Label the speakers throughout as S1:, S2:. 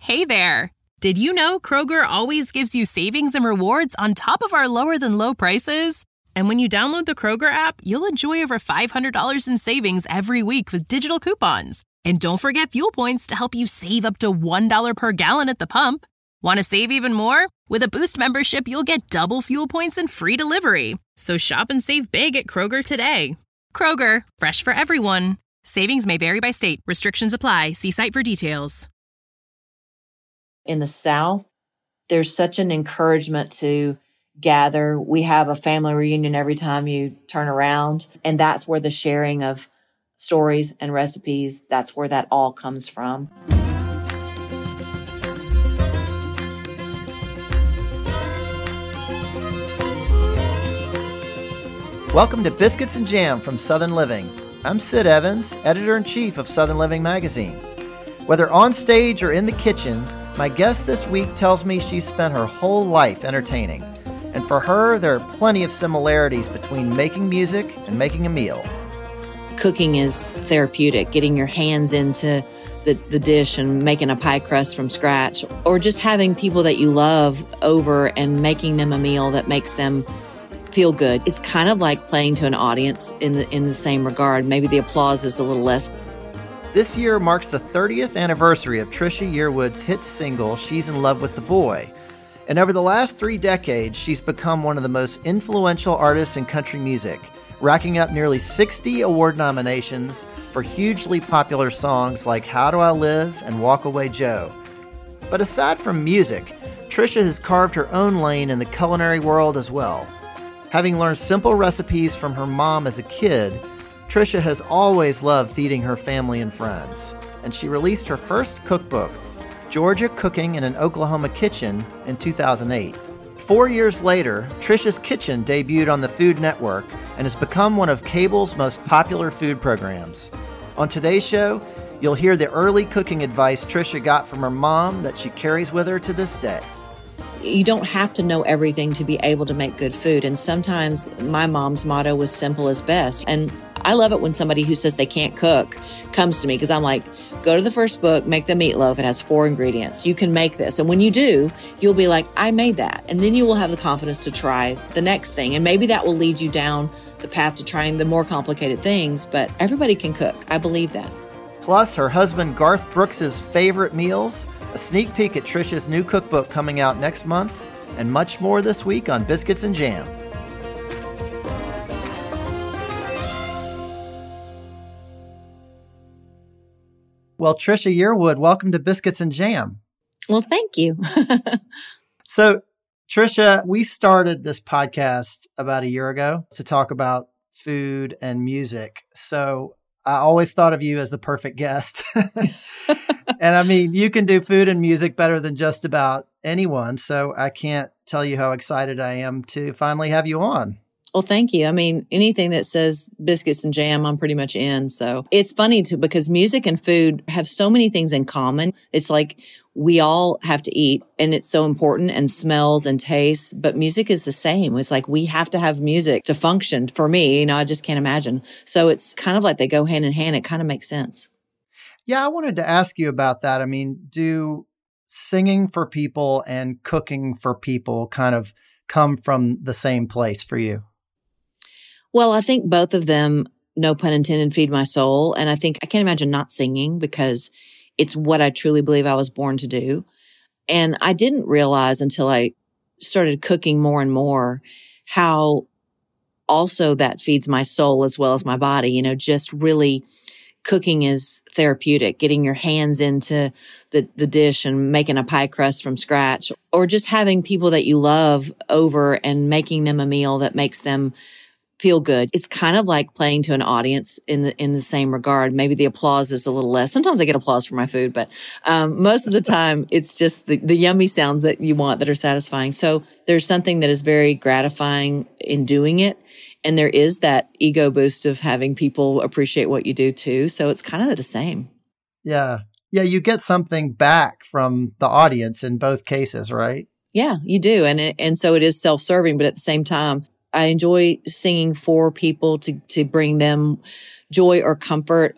S1: Hey there! Did you know Kroger always gives you savings and rewards on top of our lower-than-low prices? And when you download the Kroger app, you'll enjoy over $500 in savings every week with digital coupons. And don't forget fuel points to help you save up to $1 per gallon at the pump. Want to save even more? With a Boost membership, you'll get double fuel points and free delivery. So shop and save big at Kroger today. Kroger, fresh for everyone. Savings may vary by state. Restrictions apply. See site for details.
S2: In the South, there's such an encouragement to gather. We have a family reunion every time you turn around, and that's where the sharing of stories and recipes, that's where that all comes from.
S3: Welcome to Biscuits and Jam from Southern Living. I'm Sid Evans, editor-in-chief of Southern Living magazine. Whether on stage or in the kitchen, my guest this week tells me she's spent her whole life entertaining. And for her, there are plenty of similarities between making music and making a meal.
S2: Cooking is therapeutic, getting your hands into the dish and making a pie crust from scratch, or just having people that you love over and making them a meal that makes them feel good. It's kind of like playing to an audience in the same regard. Maybe the applause is a little less.
S3: This year marks the 30th anniversary of Trisha Yearwood's hit single, She's in Love with the Boy. And over the last 3 decades, she's become one of the most influential artists in country music, racking up nearly 60 award nominations for hugely popular songs like How Do I Live and Walk Away Joe. But aside from music, Trisha has carved her own lane in the culinary world as well. Having learned simple recipes from her mom as a kid, Trisha has always loved feeding her family and friends, and she released her first cookbook, Georgia Cooking in an Oklahoma Kitchen, in 2008. 4 years later, Trisha's Kitchen debuted on the Food Network and has become one of cable's most popular food programs. On today's show, you'll hear the early cooking advice Trisha got from her mom that she carries with her to this day.
S2: You don't have to know everything to be able to make good food. And sometimes my mom's motto was simple as best. And I love it when somebody who says they can't cook comes to me, because I'm like, go to the first book, make the meatloaf. It has 4 ingredients. You can make this. And when you do, you'll be like, I made that. And then you will have the confidence to try the next thing. And maybe that will lead you down the path to trying the more complicated things. But everybody can cook. I believe that.
S3: Plus, her husband Garth Brooks' favorite meals, a sneak peek at Trisha's new cookbook coming out next month, and much more this week on Biscuits and Jam. Well, Trisha Yearwood, welcome to Biscuits and Jam.
S2: Well, thank you.
S3: So, Trisha, we started this podcast about a year ago to talk about food and music. So I always thought of you as the perfect guest. And I mean, you can do food and music better than just about anyone. So I can't tell you how excited I am to finally have you on.
S2: Well, thank you. I mean, anything that says biscuits and jam, I'm pretty much in. So it's funny too, because music and food have so many things in common. It's like we all have to eat, and it's so important, and smells and tastes, but music is the same. It's like we have to have music to function. For me, I just can't imagine. So it's kind of like they go hand in hand. It kind of makes sense.
S3: Yeah, I wanted to ask you about that. I mean, do singing for people and cooking for people kind of come from the same place for you?
S2: Well, I think both of them, no pun intended, feed my soul. And I think I can't imagine not singing, because it's what I truly believe I was born to do. And I didn't realize until I started cooking more and more how also that feeds my soul as well as my body. Just really cooking is therapeutic, getting your hands into the dish and making a pie crust from scratch, or just having people that you love over and making them a meal that makes them feel good. It's kind of like playing to an audience in the same regard. Maybe the applause is a little less. Sometimes I get applause for my food, but most of the time it's just the yummy sounds that you want that are satisfying. So there's something that is very gratifying in doing it. And there is that ego boost of having people appreciate what you do too. So it's kind of the same.
S3: Yeah. Yeah. You get something back from the audience in both cases, right?
S2: Yeah, you do. And so it is self-serving, but at the same time, I enjoy singing for people to bring them joy or comfort or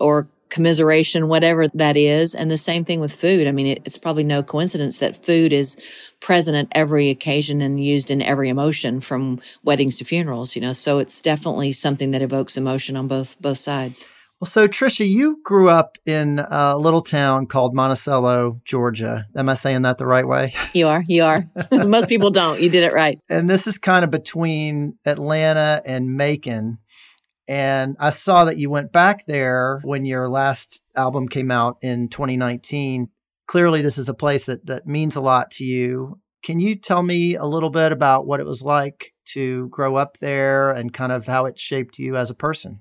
S2: commiseration, whatever that is. And the same thing with food. I mean, it's probably no coincidence that food is present at every occasion and used in every emotion, from weddings to funerals, so it's definitely something that evokes emotion on both sides.
S3: Well, so Tricia, you grew up in a little town called Monticello, Georgia. Am I saying that the right way?
S2: You are. Most people don't. You did it right.
S3: And this is kind of between Atlanta and Macon. And I saw that you went back there when your last album came out in 2019. Clearly, this is a place that means a lot to you. Can you tell me a little bit about what it was like to grow up there and kind of how it shaped you as a person?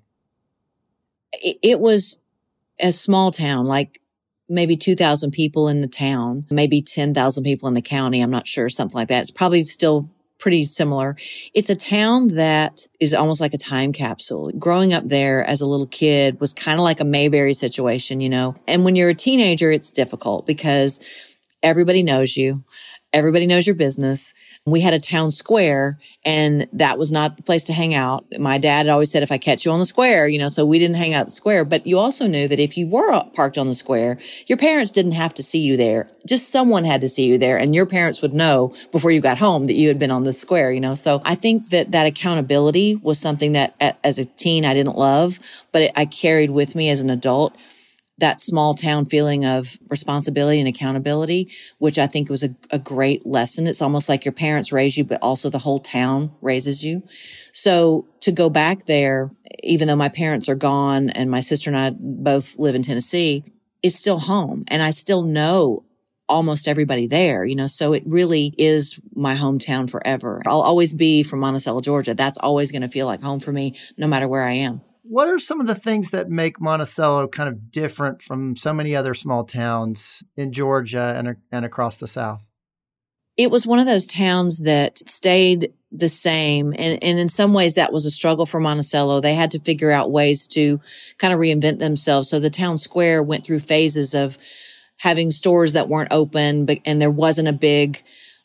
S2: It was a small town, like maybe 2,000 people in the town, maybe 10,000 people in the county. I'm not sure, something like that. It's probably still pretty similar. It's a town that is almost like a time capsule. Growing up there as a little kid was kind of like a Mayberry situation, And when you're a teenager, it's difficult because everybody knows you. Everybody knows your business. We had a town square, and that was not the place to hang out. My dad had always said, if I catch you on the square, so we didn't hang out at the square. But you also knew that if you were parked on the square, your parents didn't have to see you there. Just someone had to see you there, and your parents would know before you got home that you had been on the square, So I think that accountability was something that as a teen I didn't love, but I carried with me as an adult. That small town feeling of responsibility and accountability, which I think was a great lesson. It's almost like your parents raise you, but also the whole town raises you. So to go back there, even though my parents are gone and my sister and I both live in Tennessee, is still home. And I still know almost everybody there, so it really is my hometown forever. I'll always be from Monticello, Georgia. That's always going to feel like home for me, no matter where I am.
S3: What are some of the things that make Monticello kind of different from so many other small towns in Georgia and across the South?
S2: It was one of those towns that stayed the same. And in some ways that was a struggle for Monticello. They had to figure out ways to kind of reinvent themselves. So the town square went through phases of having stores that weren't open, and there wasn't a big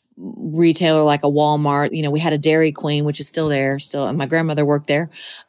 S2: retailer like a Walmart. We had a Dairy Queen, which is still there, and my grandmother worked there.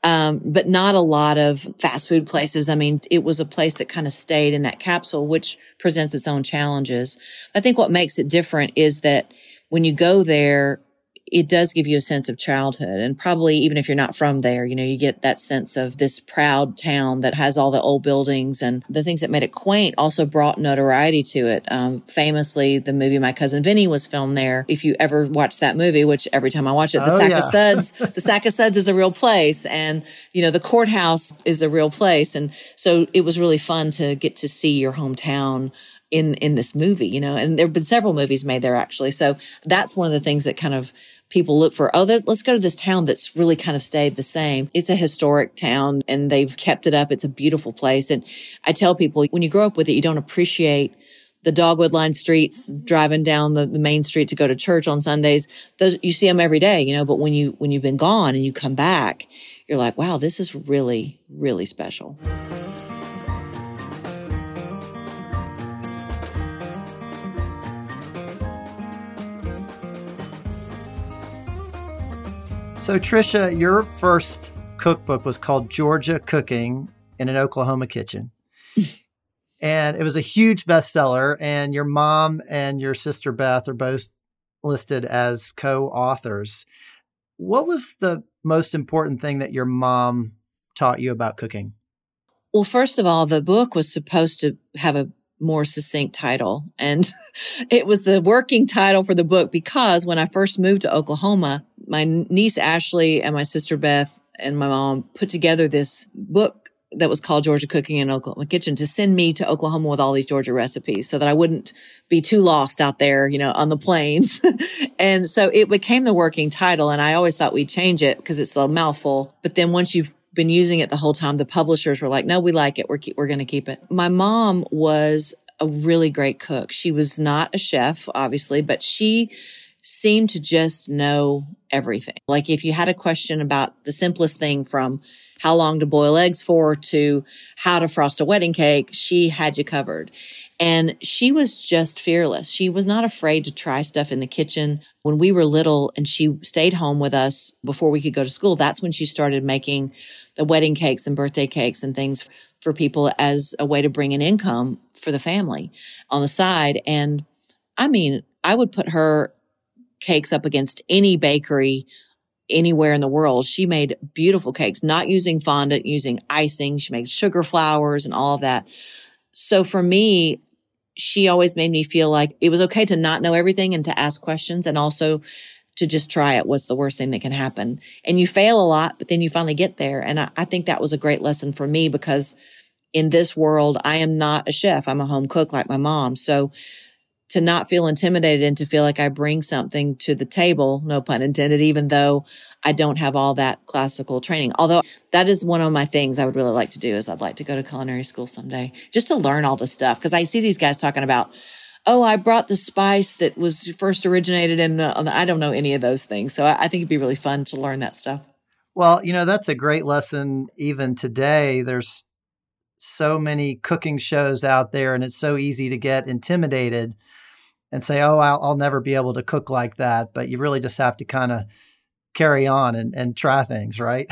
S2: But not a lot of fast food places. I mean, it was a place that kind of stayed in that capsule, which presents its own challenges. I think what makes it different is that when you go there, it does give you a sense of childhood. And probably even if you're not from there, you get that sense of this proud town that has all the old buildings, and the things that made it quaint also brought notoriety to it. Famously, the movie My Cousin Vinny was filmed there. If you ever watch that movie, which every time I watch it, the Sack of Suds, the Sack of Suds is a real place. And, the courthouse is a real place. And so it was really fun to get to see your hometown in this movie, and there have been several movies made there actually. So that's one of the things that kind of people look for. Let's go to this town that's really kind of stayed the same. It's a historic town and they've kept it up. It's a beautiful place. And I tell people, when you grow up with it, you don't appreciate the dogwood lined streets, driving down the main street to go to church on Sundays. Those, you see them every day, but when you've been gone and you come back, you're like, wow, this is really, really special.
S3: So, Tricia, your first cookbook was called Georgia Cooking in an Oklahoma Kitchen. And it was a huge bestseller. And your mom and your sister Beth are both listed as co-authors. What was the most important thing that your mom taught you about cooking?
S2: Well, first of all, the book was supposed to have a more succinct title. And it was the working title for the book because when I first moved to Oklahoma, my niece Ashley and my sister Beth and my mom put together this book that was called Georgia Cooking in Oklahoma Kitchen to send me to Oklahoma with all these Georgia recipes so that I wouldn't be too lost out there, on the plains. And so it became the working title. And I always thought we'd change it because it's a mouthful. But then once you've been using it the whole time, the publishers were like, no, we like it. We're going to keep it. My mom was a really great cook. She was not a chef, obviously, but she seemed to just know everything. Like if you had a question about the simplest thing from how long to boil eggs for to how to frost a wedding cake, she had you covered. And she was just fearless. She was not afraid to try stuff in the kitchen. When we were little and she stayed home with us before we could go to school, that's when she started making the wedding cakes and birthday cakes and things for people as a way to bring in income for the family on the side. And I mean, I would put her cakes up against any bakery anywhere in the world. She made beautiful cakes, not using fondant, using icing. She made sugar flowers and all of that. So for me, she always made me feel like it was okay to not know everything and to ask questions, and also to just try it. What's the worst thing that can happen? And you fail a lot, but then you finally get there. And I think that was a great lesson for me, because in this world, I am not a chef. I'm a home cook like my mom. So to not feel intimidated and to feel like I bring something to the table, no pun intended, even though I don't have all that classical training. Although that is one of my things I would really like to do, is I'd like to go to culinary school someday just to learn all this stuff. Because I see these guys talking about, oh, I brought the spice that was first originated in, I don't know any of those things. So I think it'd be really fun to learn that stuff.
S3: Well, that's a great lesson. Even today, there's so many cooking shows out there, and it's so easy to get intimidated and say, oh, I'll never be able to cook like that. But you really just have to kind of carry on and try things, right?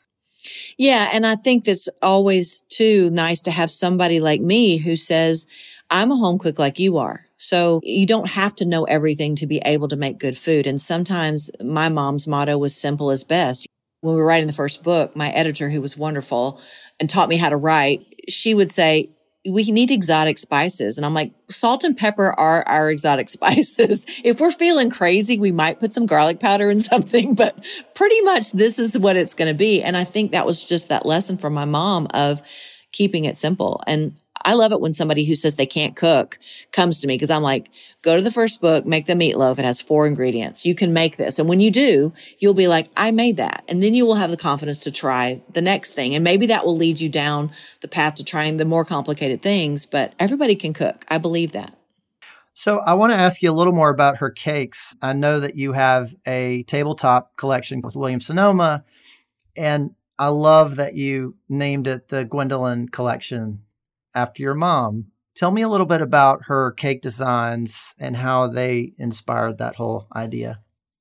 S2: Yeah. And I think that's always too nice to have somebody like me who says, I'm a home cook like you are. So you don't have to know everything to be able to make good food. And sometimes my mom's motto was simple as best. When we were writing the first book, my editor, who was wonderful and taught me how to write, she would say, we need exotic spices. And I'm like, salt and pepper are our exotic spices. If we're feeling crazy, we might put some garlic powder in something, but pretty much this is what it's going to be. And I think that was just that lesson from my mom of keeping it simple. And I love it when somebody who says they can't cook comes to me, because I'm like, go to the first book, make the meatloaf. It has 4 ingredients. You can make this. And when you do, you'll be like, I made that. And then you will have the confidence to try the next thing. And maybe that will lead you down the path to trying the more complicated things, but everybody can cook. I believe that.
S3: So I want to ask you a little more about her cakes. I know that you have a tabletop collection with Williams-Sonoma, and I love that you named it the Gwendolyn Collection after your mom. Tell me a little bit about her cake designs and how they inspired that whole idea.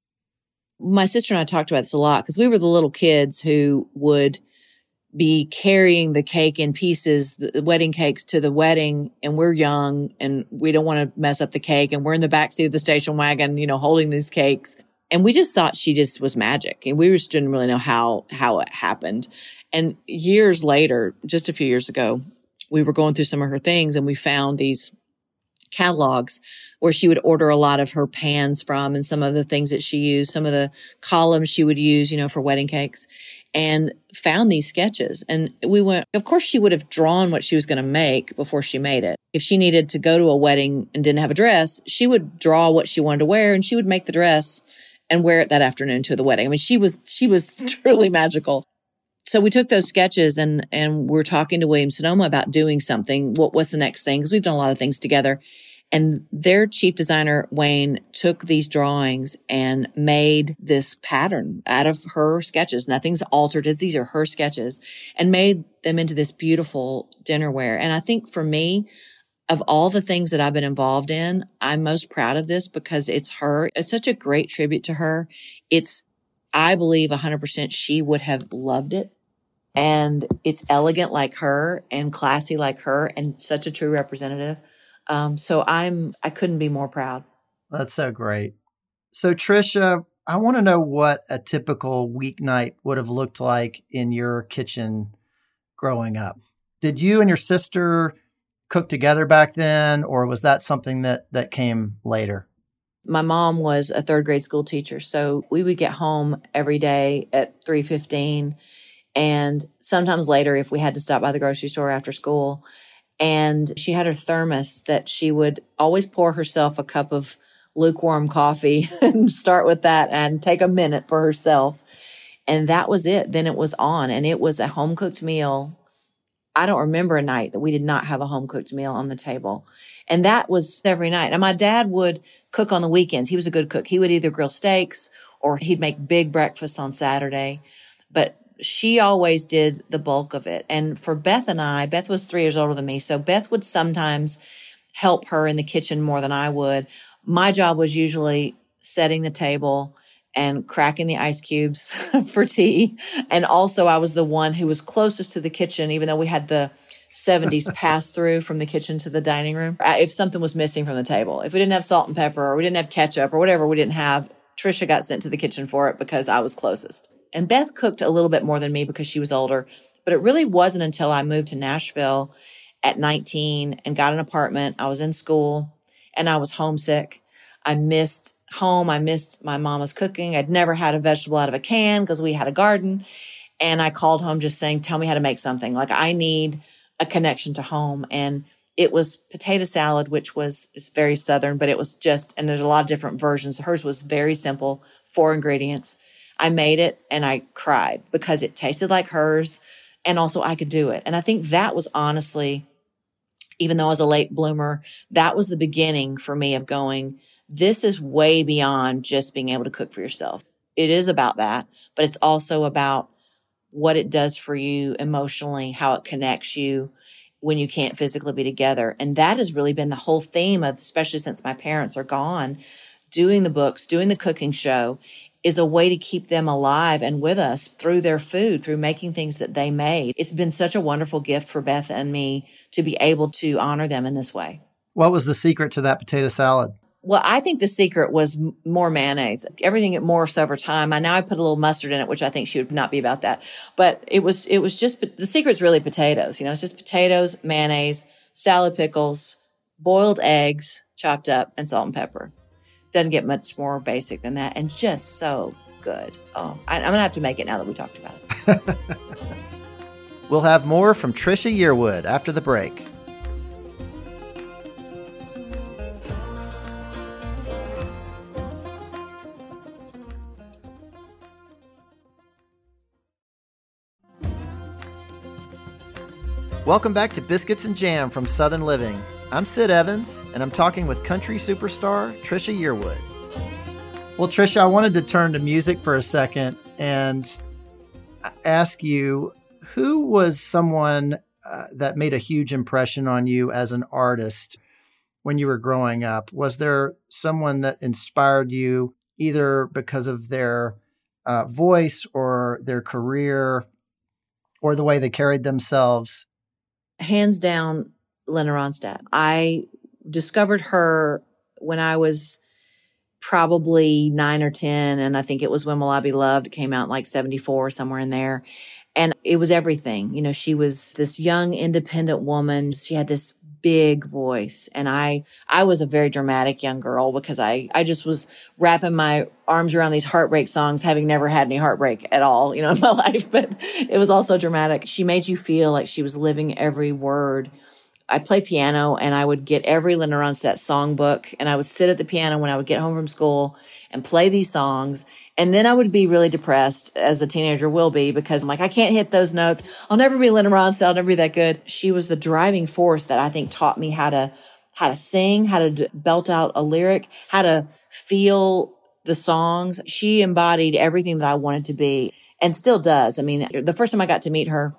S2: My sister and I talked about this a lot, because we were the little kids who would be carrying the cake in pieces, the wedding cakes, to the wedding, and we're young and we don't want to mess up the cake, and we're in the backseat of the station wagon, holding these cakes. And we just thought she just was magic, and we just didn't really know how it happened. And years later, just a few years ago, we were going through some of her things, and we found these catalogs where she would order a lot of her pans from, and some of the things that she used, some of the columns she would use, for wedding cakes, and found these sketches. And we went, of course, she would have drawn what she was going to make before she made it. If she needed to go to a wedding and didn't have a dress, she would draw what she wanted to wear, and she would make the dress and wear it that afternoon to the wedding. I mean, she was truly magical. So we took those sketches and we're talking to Williams-Sonoma about doing something. What's the next thing? Because we've done a lot of things together. And their chief designer, Wayne, took these drawings and made this pattern out of her sketches. Nothing's altered it. These are her sketches, and made them into this beautiful dinnerware. And I think for me, of all the things that I've been involved in, I'm most proud of this because it's her. It's such a great tribute to her. I believe 100% she would have loved it. And it's elegant like her and classy like her and such a true representative. So I couldn't be more proud.
S3: That's so great. So Trisha, I want to know what a typical weeknight would have looked like in your kitchen growing up. Did you and your sister cook together back then, or was that something that came later?
S2: My mom was a 3rd grade school teacher, so we would get home every day at 3:15, and sometimes later if we had to stop by the grocery store after school. And she had her thermos that she would always pour herself a cup of lukewarm coffee and start with that and take a minute for herself. And that was it. Then it was on, and it was a home-cooked meal. I don't remember a night that we did not have a home-cooked meal on the table. And that was every night. And my dad would cook on the weekends. He was a good cook. He would either grill steaks or he'd make big breakfasts on Saturday. But she always did the bulk of it. And for Beth and I, Beth was 3 years older than me, so Beth would sometimes help her in the kitchen more than I would. My job was usually setting the table and cracking the ice cubes for tea. And also I was the one who was closest to the kitchen, even though we had the 70s pass through from the kitchen to the dining room. If something was missing from the table, if we didn't have salt and pepper or we didn't have ketchup or whatever we didn't have, Trisha got sent to the kitchen for it because I was closest. And Beth cooked a little bit more than me because she was older, but it really wasn't until I moved to Nashville at 19 and got an apartment. I was in school and I was homesick. I missed home. I missed my mama's cooking. I'd never had a vegetable out of a can because we had a garden. And I called home just saying, tell me how to make something. Like, I need a connection to home. And it was potato salad, which is very Southern, but it was just, and there's a lot of different versions. Hers was very simple, 4 ingredients. I made it and I cried because it tasted like hers. And also I could do it. And I think that was honestly, even though I was a late bloomer, that was the beginning for me of going, this is way beyond just being able to cook for yourself. It is about that, but it's also about what it does for you emotionally, how it connects you when you can't physically be together. And that has really been the whole theme of, especially since my parents are gone, doing the books, doing the cooking show is a way to keep them alive and with us through their food, through making things that they made. It's been such a wonderful gift for Beth and me to be able to honor them in this way.
S3: What was the secret to that potato salad?
S2: Well, I think the secret was more mayonnaise. Everything it morphs over time. Now I put a little mustard in it, which I think she would not be about that. But it was just, the secret's really potatoes. It's just potatoes, mayonnaise, salad pickles, boiled eggs, chopped up, and salt and pepper. Doesn't get much more basic than that, and just so good. Oh, I'm going to have to make it now that we talked about it.
S3: We'll have more from Trisha Yearwood after the break. Welcome back to Biscuits and Jam from Southern Living. I'm Sid Evans, and I'm talking with country superstar Trisha Yearwood. Well, Trisha, I wanted to turn to music for a second and ask you, who was someone that made a huge impression on you as an artist when you were growing up? Was there someone that inspired you either because of their voice or their career or the way they carried themselves?
S2: Hands down, Linda Ronstadt. I discovered her when I was probably 9 or 10. And I think it was When Will I Be Loved? It came out in like 74, somewhere in there. And it was everything. She was this young, independent woman. She had this big voice. And I was a very dramatic young girl because I just was wrapping my arms around these heartbreak songs, having never had any heartbreak at all, in my life. But it was also dramatic. She made you feel like she was living every word. I played piano and I would get every Linda Ronstadt songbook and I would sit at the piano when I would get home from school and play these songs. And then I would be really depressed, as a teenager will be, because I'm like, I can't hit those notes. I'll never be Linda Ronstadt. I'll never be that good. She was the driving force that I think taught me how to sing, how to belt out a lyric, how to feel the songs. She embodied everything that I wanted to be and still does. I mean, the first time I got to meet her,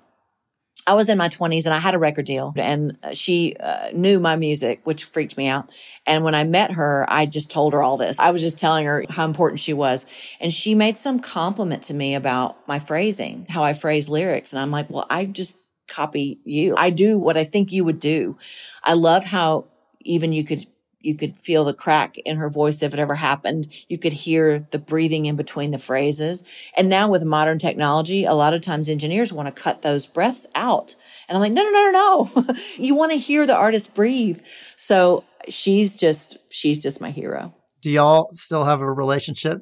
S2: I was in my 20s and I had a record deal and she knew my music, which freaked me out. And when I met her, I just told her all this. I was just telling her how important she was. And she made some compliment to me about my phrasing, how I phrase lyrics. And I'm like, well, I just copy you. I do what I think you would do. I love how even you could feel the crack in her voice if it ever happened. You could hear the breathing in between the phrases. And now with modern technology, a lot of times engineers want to cut those breaths out. And I'm like, no. You want to hear the artist breathe. So she's just my hero.
S3: Do y'all still have a relationship?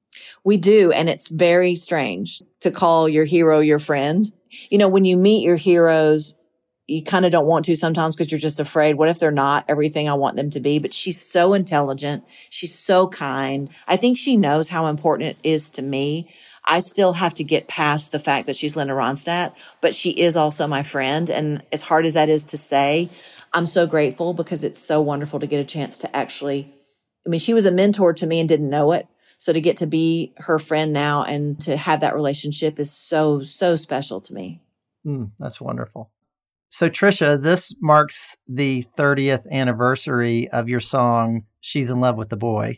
S2: We do. And it's very strange to call your hero your friend. When you meet your heroes, you kind of don't want to sometimes because you're just afraid. What if they're not everything I want them to be? But she's so intelligent. She's so kind. I think she knows how important it is to me. I still have to get past the fact that she's Linda Ronstadt, but she is also my friend. And as hard as that is to say, I'm so grateful because it's so wonderful to get a chance to actually, she was a mentor to me and didn't know it. So to get to be her friend now and to have that relationship is so, so special to me.
S3: That's wonderful. So Trisha, this marks the 30th anniversary of your song, She's in Love with the Boy,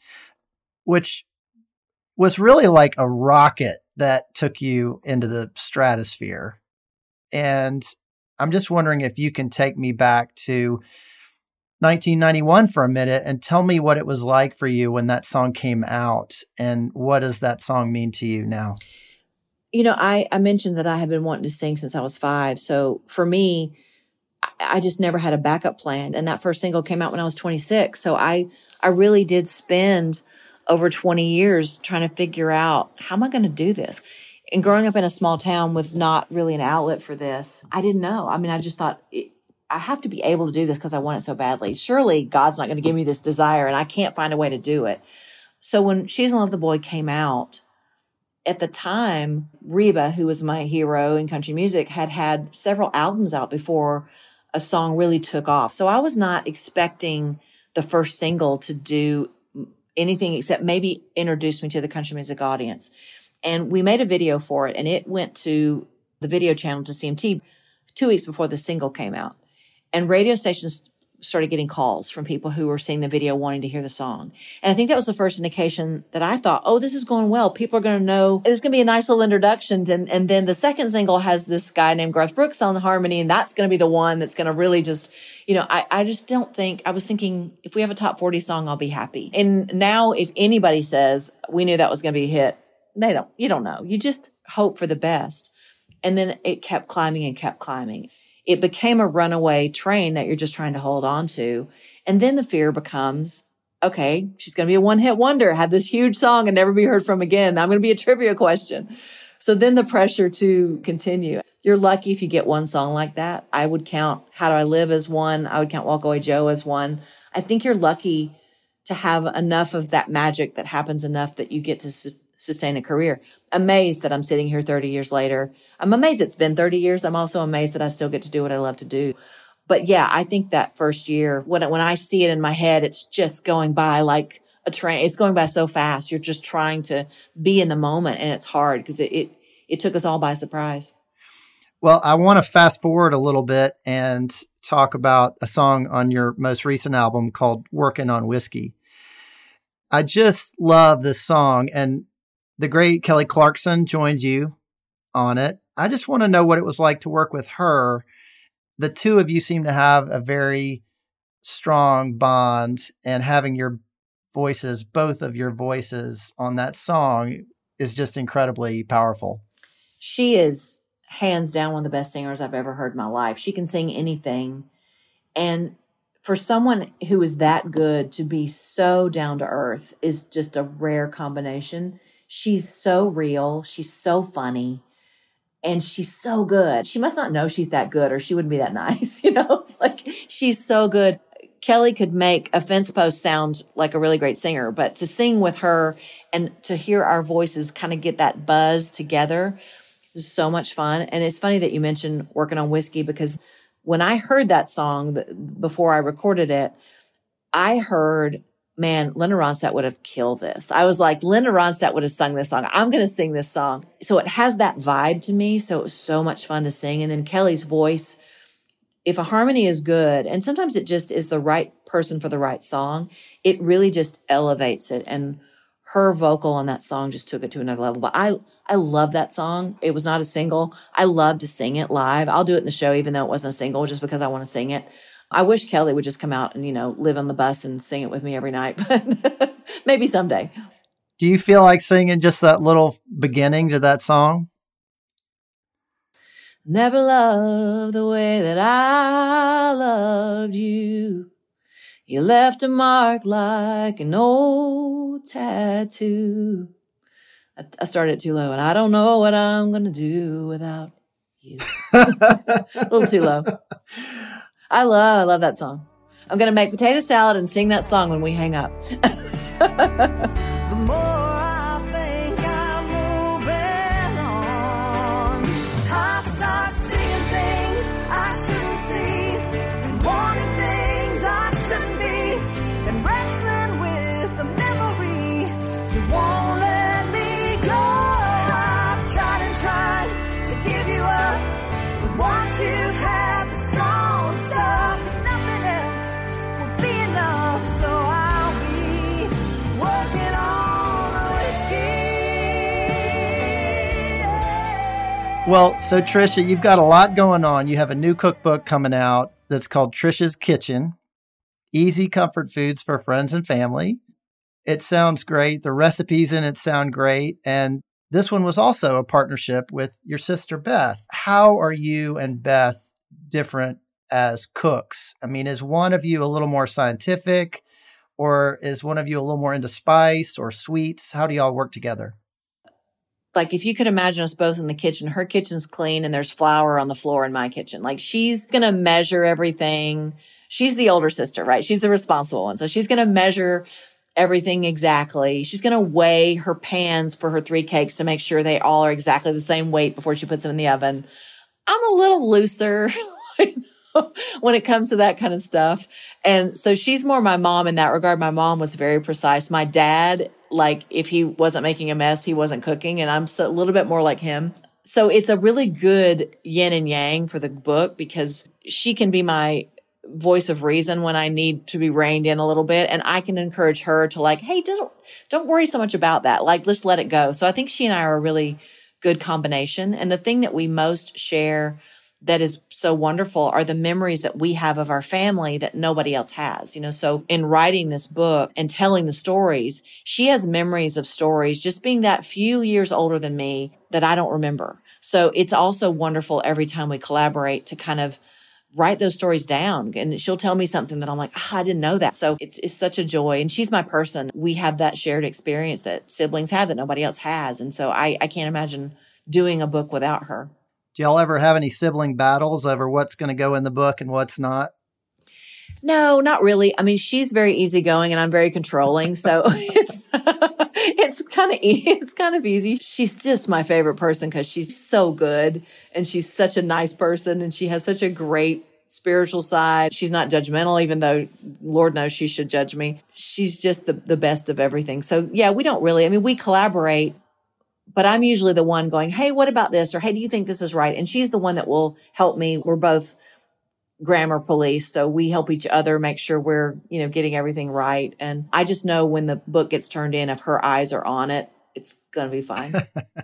S3: which was really like a rocket that took you into the stratosphere. And I'm just wondering if you can take me back to 1991 for a minute and tell me what it was like for you when that song came out, and what does that song mean to you now?
S2: You know, I mentioned that I had been wanting to sing since I was 5. So for me, I just never had a backup plan. And that first single came out when I was 26. So I really did spend over 20 years trying to figure out, how am I going to do this? And growing up in a small town with not really an outlet for this, I didn't know. I mean, I just thought, I have to be able to do this because I want it so badly. Surely God's not going to give me this desire and I can't find a way to do it. So when She's in Love with the Boy came out, at the time, Reba, who was my hero in country music, had several albums out before a song really took off. So I was not expecting the first single to do anything except maybe introduce me to the country music audience. And we made a video for it, and it went to the video channel, to CMT, 2 weeks before the single came out. And radio stations started getting calls from people who were seeing the video wanting to hear the song. And I think that was the first indication that I thought, oh, this is going well. People are going to know. It's going to be a nice little introduction. And then the second single has this guy named Garth Brooks on the harmony, and that's going to be the one that's going to really just, you know, I just don't think, I was thinking, if we have a top 40 song, I'll be happy. And now if anybody says we knew that was going to be a hit, you don't know. You just hope for the best. And then it kept climbing and kept climbing. It became a runaway train that you're just trying to hold on to. And then the fear becomes, okay, she's going to be a one-hit wonder, have this huge song and never be heard from again. I'm going to be a trivia question. So then the pressure to continue. You're lucky if you get one song like that. I would count How Do I Live as one. I would count Walk Away Joe as one. I think you're lucky to have enough of that magic that happens enough that you get to sustain a career. Amazed that I'm sitting here 30 years later. I'm amazed it's been 30 years. I'm also amazed that I still get to do what I love to do. But yeah, I think that first year, when I see it in my head, it's just going by like a train. It's going by so fast. You're just trying to be in the moment, and it's hard because it took us all by surprise.
S3: Well, I want to fast forward a little bit and talk about a song on your most recent album called Working on Whiskey. I just love this song, and the great Kelly Clarkson joined you on it. I just want to know what it was like to work with her. The two of you seem to have a very strong bond, and having your voices, both of your voices on that song, is just incredibly powerful.
S2: She is hands down one of the best singers I've ever heard in my life. She can sing anything. And for someone who is that good to be so down to earth is just a rare combination. She's so real. She's so funny. And she's so good. She must not know she's that good or she wouldn't be that nice. You know, it's like she's so good. Kelly could make a fence post sound like a really great singer, but to sing with her and to hear our voices kind of get that buzz together is so much fun. And it's funny that you mentioned Working on Whiskey, because when I heard that song before I recorded it, I heard, man, Linda Ronstadt would have killed this. I was like, Linda Ronstadt would have sung this song. I'm going to sing this song. So it has that vibe to me. So it was so much fun to sing. And then Kelly's voice, if a harmony is good, and sometimes it just is the right person for the right song, it really just elevates it. And her vocal on that song just took it to another level. But I love that song. It was not a single. I love to sing it live. I'll do it in the show, even though it wasn't a single, just because I want to sing it. I wish Kelly would just come out and, live on the bus and sing it with me every night, but maybe someday.
S3: Do you feel like singing just that little beginning to that song?
S2: Never loved the way that I loved you. You left a mark like an old tattoo. I started too low, and I don't know what I'm going to do without you. A little too low. I love that song. I'm going to make potato salad and sing that song when we hang up. The more I think I'm moving on, I start seeing things I shouldn't see, and wanting things I shouldn't be, and wrestling with the memory that won't let me go. I've tried and tried to give you up, but once you have the strong stuff, nothing else will be enough. So I'll be working on
S3: Well, so Trisha, you've got a lot going on. You have a new cookbook coming out that's called Trisha's Kitchen, Easy Comfort Foods for Friends and Family. It sounds great. The recipes in it sound great. And this one was also a partnership with your sister, Beth. How are you and Beth different as cooks? I mean, is one of you a little more scientific, or is one of you a little more into spice or sweets? How do y'all work together?
S2: Like, if you could imagine us both in the kitchen, her kitchen's clean and there's flour on the floor in my kitchen. Like, she's going to measure everything. She's the older sister, right? She's the responsible one. So she's going to measure everything exactly. She's going to weigh her pans for her 3 cakes to make sure they all are exactly the same weight before she puts them in the oven. I'm a little looser when it comes to that kind of stuff. And so she's more my mom in that regard. My mom was very precise. My dad, like, if he wasn't making a mess, he wasn't cooking. And I'm a little bit more like him. So it's a really good yin and yang for the book, because she can be my voice of reason when I need to be reined in a little bit. And I can encourage her to, like, hey, don't worry so much about that. Like, let's let it go. So I think she and I are a really good combination. And the thing that we most share that is so wonderful are the memories that we have of our family that nobody else has, So in writing this book and telling the stories, she has memories of stories just being that few years older than me that I don't remember. So it's also wonderful every time we collaborate to kind of write those stories down, and she'll tell me something that I'm like, I didn't know that. So it's such a joy. And she's my person. We have that shared experience that siblings have that nobody else has. And so I can't imagine doing a book without her.
S3: Do y'all ever have any sibling battles over what's going to go in the book and what's not?
S2: No, not really. I mean, she's very easygoing and I'm very controlling. So it's kind of easy. She's just my favorite person because she's so good and she's such a nice person and she has such a great spiritual side. She's not judgmental, even though Lord knows she should judge me. She's just the best of everything. So yeah, we collaborate. But I'm usually the one going, hey, what about this? Or, hey, do you think this is right? And she's the one that will help me. We're both grammar police. So we help each other make sure we're, getting everything right. And I just know when the book gets turned in, if her eyes are on it, it's going to be fine.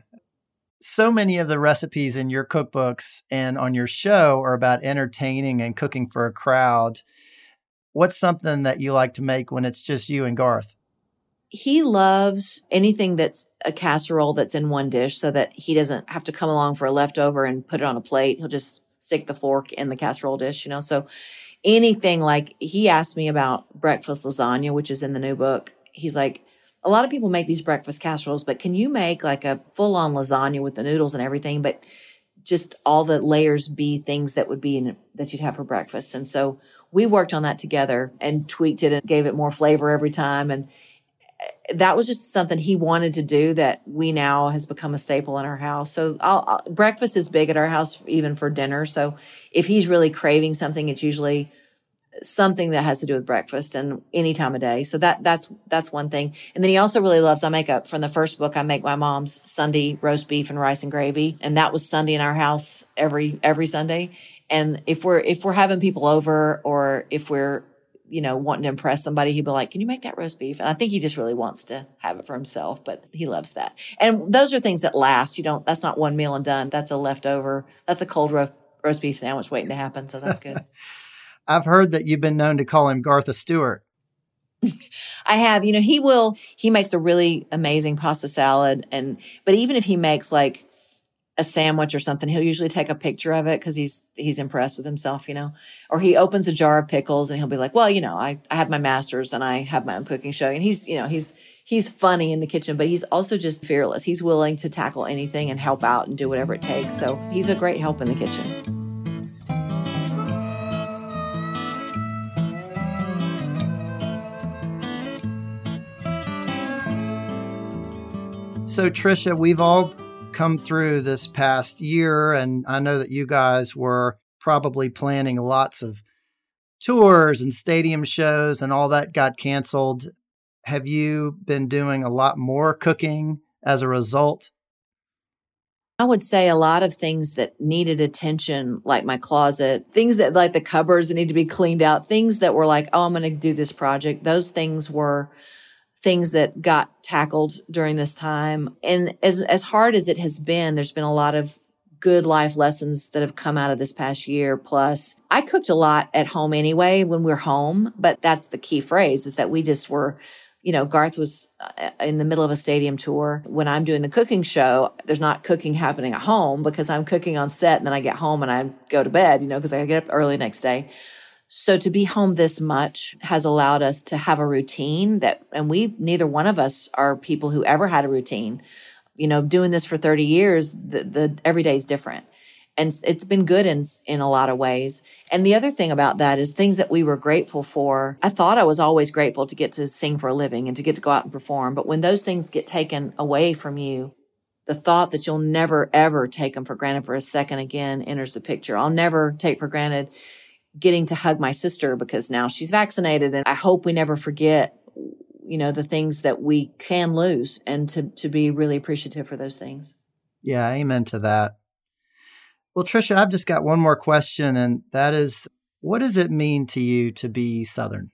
S3: So many of the recipes in your cookbooks and on your show are about entertaining and cooking for a crowd. What's something that you like to make when it's just you and Garth?
S2: He loves anything that's a casserole that's in one dish so that he doesn't have to come along for a leftover and put it on a plate. He'll just stick the fork in the casserole dish, So anything, like, he asked me about breakfast lasagna, which is in the new book. He's like, a lot of people make these breakfast casseroles, but can you make like a full-on lasagna with the noodles and everything, but just all the layers be things that would be that you'd have for breakfast? And so we worked on that together and tweaked it and gave it more flavor every time. And that was just something he wanted to do that we now has become a staple in our house. So breakfast is big at our house, even for dinner. So if he's really craving something, it's usually something that has to do with breakfast and any time of day. So that's one thing. And then he also really loves, from the first book, I make my mom's Sunday roast beef and rice and gravy. And that was Sunday in our house every Sunday. And if we're having people over, or if we're wanting to impress somebody, he'd be like, can you make that roast beef? And I think he just really wants to have it for himself, but he loves that. And those are things that last. That's not one meal and done. That's a leftover. That's a cold roast beef sandwich waiting to happen. So that's good.
S3: I've heard that you've been known to call him Gartha Stewart.
S2: I have. He makes a really amazing pasta salad. But even if he makes like a sandwich or something, he'll usually take a picture of it because he's impressed with himself, or he opens a jar of pickles and he'll be like, well, I have my master's and I have my own cooking show. And he's funny in the kitchen, but he's also just fearless. He's willing to tackle anything and help out and do whatever it takes. So he's a great help in the kitchen.
S3: So Trisha, we've all come through this past year, and I know that you guys were probably planning lots of tours and stadium shows, and all that got canceled. Have you been doing a lot more cooking as a result?
S2: I would say a lot of things that needed attention, like my closet, things that like the cupboards that need to be cleaned out, things that were like, oh, I'm going to do this project. Those things were things that got tackled during this time. And as hard as it has been, there's been a lot of good life lessons that have come out of this past year. Plus, I cooked a lot at home anyway when we're home, but that's the key phrase, is that we just were, Garth was in the middle of a stadium tour. When I'm doing the cooking show, there's not cooking happening at home because I'm cooking on set and then I get home and I go to bed, because I get up early the next day. So to be home this much has allowed us to have a routine and neither one of us are people who ever had a routine. Doing this for 30 years, the every day is different. And it's been good in a lot of ways. And the other thing about that is things that we were grateful for. I thought I was always grateful to get to sing for a living and to get to go out and perform. But when those things get taken away from you, the thought that you'll never, ever take them for granted for a second again enters the picture. I'll never take for granted getting to hug my sister because now she's vaccinated. And I hope we never forget the things that we can lose and to be really appreciative for those things.
S3: Yeah, amen to that. Well, Tricia, I've just got one more question, and that is, what does it mean to you to be Southern?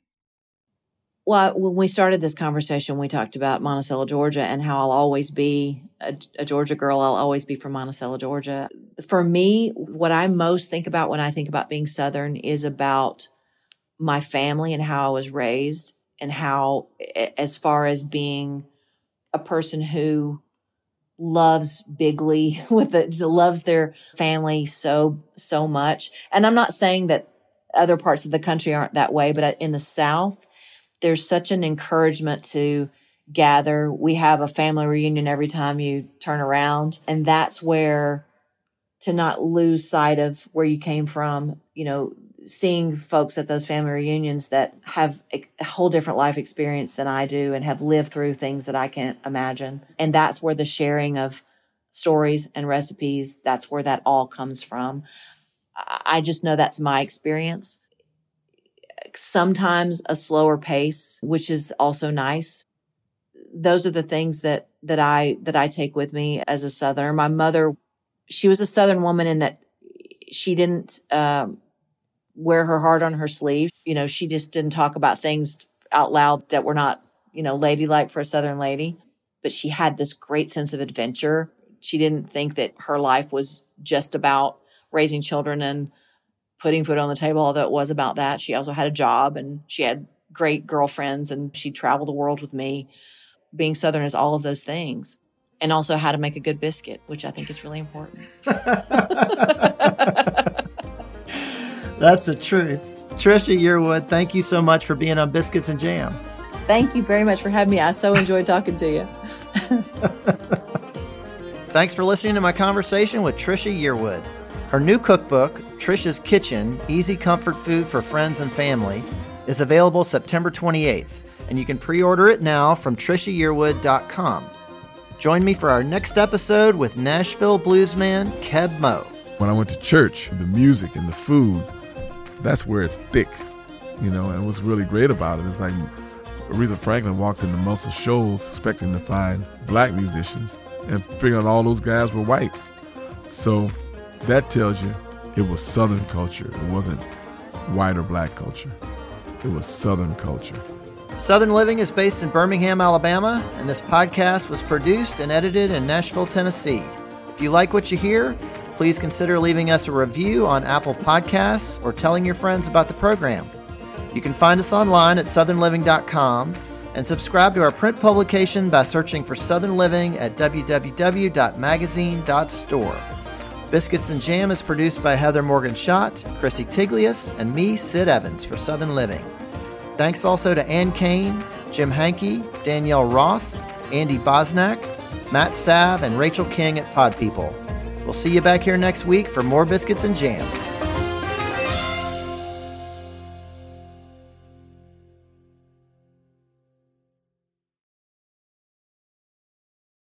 S2: Well, when we started this conversation, we talked about Monticello, Georgia, and how I'll always be a Georgia girl. I'll always be from Monticello, Georgia. For me, what I most think about when I think about being Southern is about my family and how I was raised, and how, as far as being a person who loves bigly loves their family so much. And I'm not saying that other parts of the country aren't that way, but in the South, there's such an encouragement to gather. We have a family reunion every time you turn around. And that's where, to not lose sight of where you came from, seeing folks at those family reunions that have a whole different life experience than I do and have lived through things that I can't imagine. And that's where the sharing of stories and recipes, that's where that all comes from. I just know that's my experience. Sometimes a slower pace, which is also nice. Those are the things that I take with me as a Southerner. My mother, she was a Southern woman in that she didn't wear her heart on her sleeve. She just didn't talk about things out loud that were not, ladylike for a Southern lady. But she had this great sense of adventure. She didn't think that her life was just about raising children and putting food on the table, although it was about that. She also had a job and she had great girlfriends and she traveled the world with me. Being Southern is all of those things. And also how to make a good biscuit, which I think is really important.
S3: That's the truth. Tricia Yearwood, thank you so much for being on Biscuits and Jam.
S2: Thank you very much for having me. I so enjoyed talking to you.
S3: Thanks for listening to my conversation with Tricia Yearwood. Her new cookbook, Tricia's Kitchen, Easy Comfort Food for Friends and Family, is available September 28th, and you can pre-order it now from TriciaYearwood.com. Join me for our next episode with Nashville bluesman Keb Mo.
S4: When I went to church, the music and the food, that's where it's thick, and what's really great about it is like Aretha Franklin walks into Muscle Shoals expecting to find black musicians and figuring out all those guys were white. So that tells you it was Southern culture. It wasn't white or black culture. It was Southern culture.
S3: Southern Living is based in Birmingham, Alabama, and this podcast was produced and edited in Nashville, Tennessee. If you like what you hear, please consider leaving us a review on Apple Podcasts or telling your friends about the program. You can find us online at southernliving.com and subscribe to our print publication by searching for Southern Living at www.magazine.store. Biscuits and Jam is produced by Heather Morgan-Schott, Chrissy Tiglius, and me, Sid Evans, for Southern Living. Thanks also to Ann Kane, Jim Hankey, Danielle Roth, Andy Bosnack, Matt Sav, and Rachel King at Pod People. We'll see you back here next week for more Biscuits and Jam.